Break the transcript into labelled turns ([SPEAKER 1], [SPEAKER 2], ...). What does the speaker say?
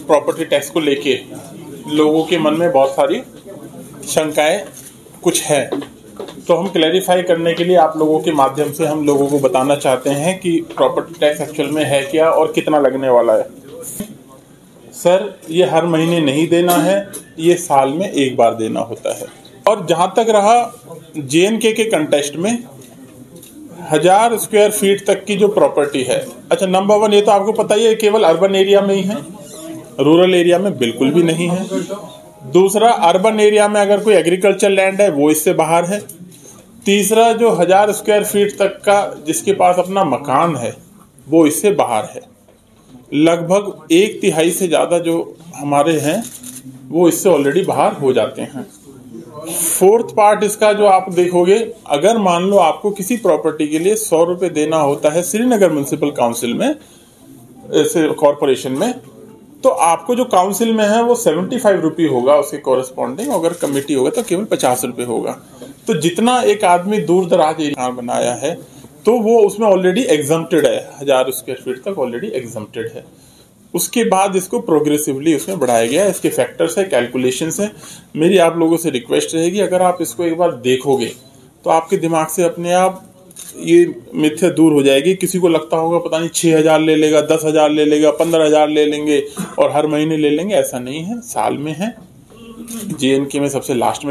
[SPEAKER 1] Property tax को लेके लोगों के मन में बहुत सारी शंकाएं कुछ है, तो हम क्लैरिफाई करने के लिए आप लोगों के माध्यम से हम लोगों को बताना चाहते हैं कि प्रॉपर्टी टैक्स एक्चुअल में है क्या और कितना लगने वाला है। सर, ये हर महीने नहीं देना है, ये साल में एक बार देना होता है। और जहां तक रहा JNK के कंटेस्ट में 1000 स्क्वायर फीट तक की जो प्रॉपर्टी है, अच्छा नंबर 1 ये तो आपको पता ही है केवल अर्बन एरिया में ही है, रूरल एरिया में बिल्कुल भी नहीं है। दूसरा, अर्बन एरिया में अगर कोई एग्रीकल्चर लैंड है वो इससे बाहर है। तीसरा, जो 1000 स्क्वायर फीट तक का जिसके पास अपना मकान है वो इससे बाहर है। लगभग 1/3 से ज़्यादा जो हमारे हैं वो इससे ऑलरेडी बाहर हो जाते हैं। 4th पार्ट इसका जो आप देखोगे, अगर मान लो आपको किसी प्रॉपर्टी के लिए 100 रुपये देना होता है श्रीनगर म्युनिसिपल काउंसिल में, कॉरपोरेशन में, तो आपको जो काउंसिल में है वो 75 रुपये होगा उसके कॉरेस्पॉन्डिंग, अगर कमेटी होगा तो केवल 50 रुपये होगा। तो जितना एक आदमी दूर दराज एरिया बनाया है तो वो उसमें ऑलरेडी एग्जम्प्टेड है, 1000 स्क्वायर फीट तक ऑलरेडी एग्जम्प्टेड है। उसके बाद इसको प्रोग्रेसिवली उसमें बढ़ाया गया है, इसके फैक्टर्स है, कैलकुलेशंस है। मेरी आप लोगों से रिक्वेस्ट रहेगी, अगर आप इसको एक बार देखोगे तो आपके दिमाग से अपने आप ये मिथ्या दूर हो जाएगी। किसी को लगता होगा पता नहीं 6000 ले लेगा, 10,000 ले लेगा, 15,000 ले लेंगे और हर महीने ले लेंगे, ऐसा नहीं है, साल में है। JNK में सबसे लास्ट में